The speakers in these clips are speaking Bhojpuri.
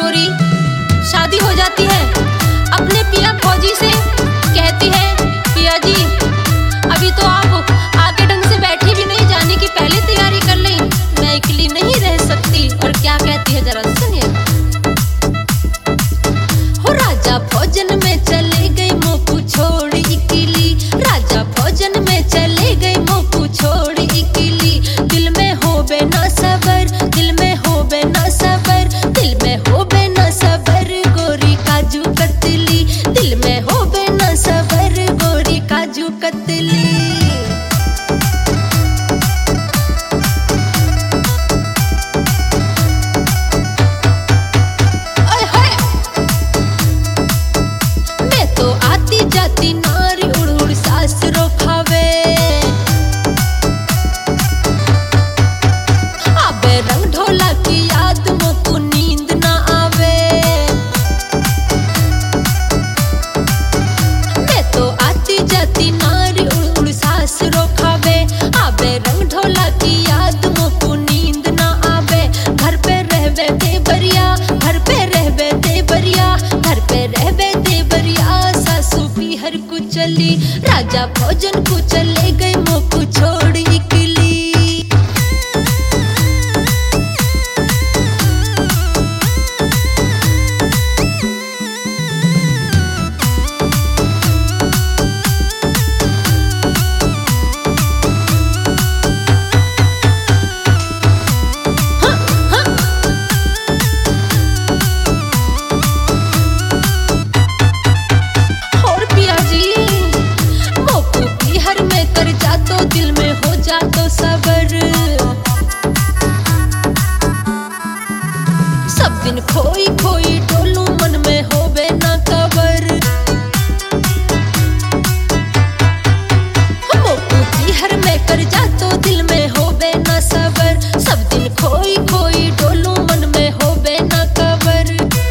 गोरी शादी हो जाती है, अपने पिया फौजी से कहती है पिया जी अभी तो आप आके ढंग से बैठी भी नहीं, जाने की पहले तैयारी कर लें, मैं अकेली नहीं रह सकती। और क्या कहती है जरा सुनिए। हो राजा भोजन में चले गए मोकू छोड़ इकली, राजा भोजन में चले गए मोकू छोड़ इकली। दिल में हो बेना सबर, दिल में हो बेना सबर, दिल में हो बेना सबर गोरी काजू कतली, दिल में हो बेना सबर गोरी काजू कतली। जाती नारी उड़ उड़ सासरो खावे, आबे रंग ढोला की याद मोकू नींद ना आवे। मैं तो आती जाती नारी उड़ उड़ सासरो खावे, आबे रंग ढोला की याद मोकू नींद ना आवे। घर पे रहवे दे बरिया, घर पे रहवे दे बरिया, घर पे रहवे दे बरिया। सासू पीहर को चली, राजा भोजन को चले गए मोकू छोड़ इकली। तो दिल में हो जा तो सबर, सब दिन खोई खोई डोलू मन में होवे ना कबर। मोकू पीहर में कर जा तो दिल में होवे ना सबर, सब दिन खोई खोई डोलू मन में होवे ना कबर।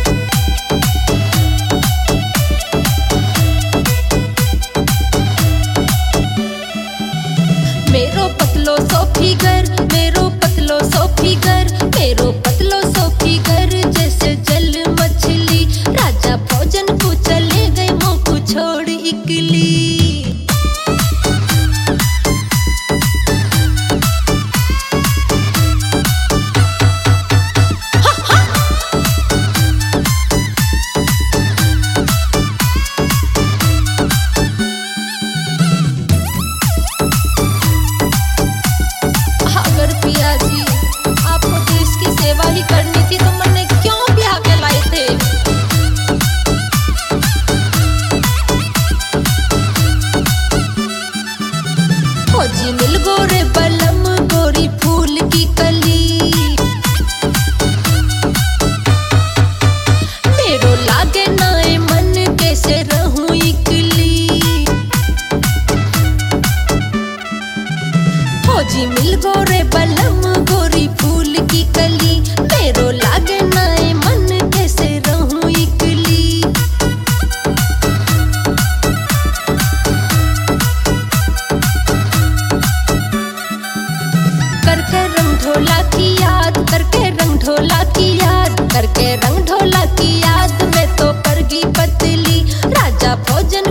मेरो पतलो सो फिगर, मेरो पतलो सो फिगर, मेरो पतलो सो फिगर जैसे जल मछली। राजा भोजन को चले गए मोकू छोड़ इकली। पिया जी आपको देश की सेवा ही करनी थी तो मैंने क्यों ब्याह के लाए थे। फौजी मिल गोरे बलम गोरी फूल की कली, मेरो लागे नाए मन कैसे रहूं इकली। फौजी मिल गोरे बलम गोरी फूल की कली, मेरो लागे नाए मन कैसे रहूं इकली। करके रंग ढोला की याद, करके रंग ढोला की याद, करके रंग ढोला की याद में तो करगी पतली। राजा भोजन